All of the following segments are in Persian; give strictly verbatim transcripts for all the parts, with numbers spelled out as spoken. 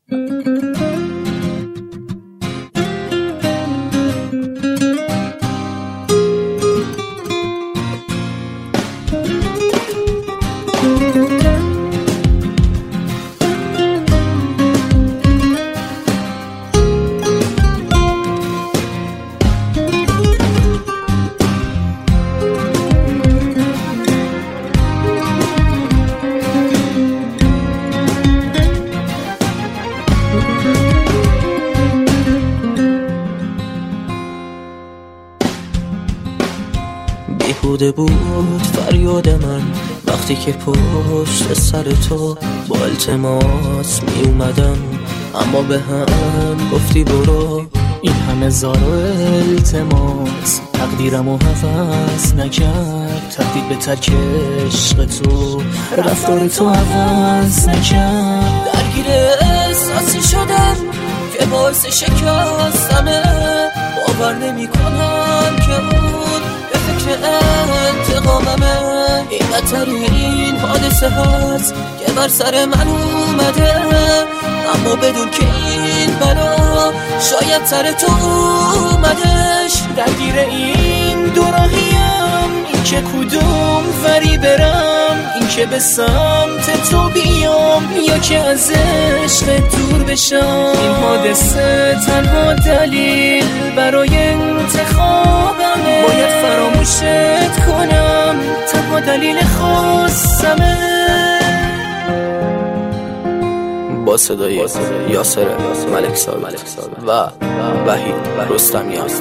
بیهوده بود فریاد من وقتی که پشت سر تو با التماس می اومدم، اما به هم گفتی برو. این همه زار و التماس تقدیرمو حفظ نکرد، تهدید به ترک عشق تو رفتار تو حفظ نکرد. درگیر احساسی شدم که باعث شکستمه، باور نمی کنم که اون به فکر انتقاممه. این بدترین حادثه هست که بر سر من اومده، اما بدون که این بلا شاید سر تو اومدش. درگیر این دوراهیم، این که کدوم وری برم، این که به سمت تو بیام یا که از عشق دور بشم. این حادثه تنها دلیل برای انتخابمه، باید فراموشت کنم، تنها دلیل خواستمه. با صدای یاسر ملک ثابت و وحید رستمیان.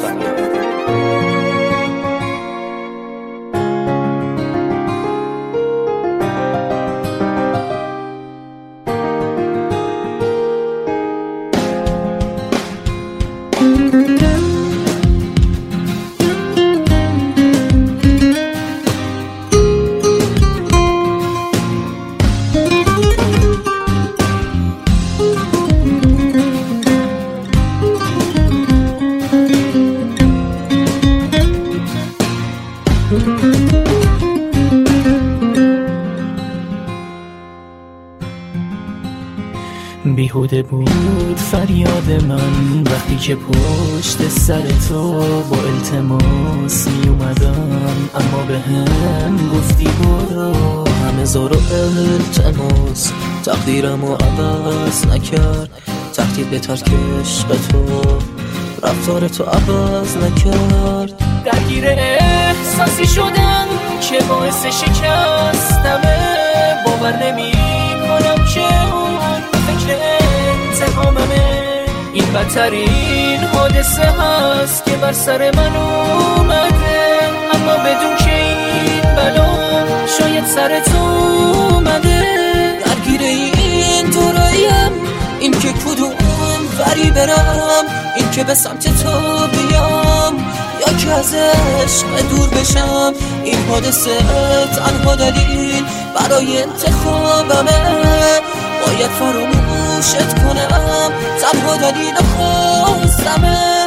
بیهوده بود فریاد من وقتی که پشت سر تو با التماس می اومدم، اما به هم گفتی برو. همه زار و التماس تقدیرمو عوض نکرد، تهدید به ترک عشق تو رفتار تو عوض نکرد. درگیر احساسی شدم که باعث شکستمه، باور نمی کنم که اون فکر انتقاممه. این بدترین حادثه هست که بر سر من اومده، اما بدون که این بلا شاید سر تو اومده. درگیر این دوراهیم، این که کدوم وری برم، این که به سمت تو بیام یا که از عشق دور بشم. این حادثه تنها دلیل برای انتخابمه، باید فراموشت کنم، تنها دلیل خواستمه.